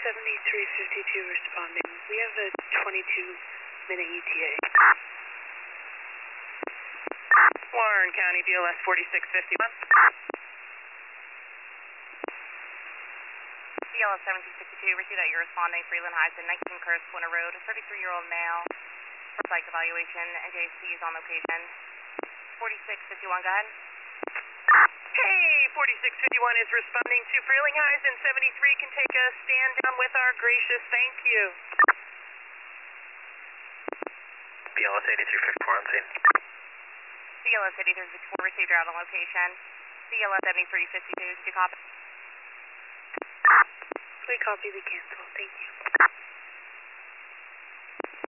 7352 responding. We have a 22-minute ETA. Warren County, BLS 4651. BLS 1762, received that you're responding, Freeland Heights and 19 Curtis Corner Road, a 33-year-old male, for psych evaluation, NJC is on location. 4651, go ahead. Hey, 4651 is responding to Freeling Highs and 73 can take a stand down with our gracious thank you. BLS 8354 on scene. BLS 8354, received you're out on location. BLS 7352, did you copy? We copy the cancel, thank you.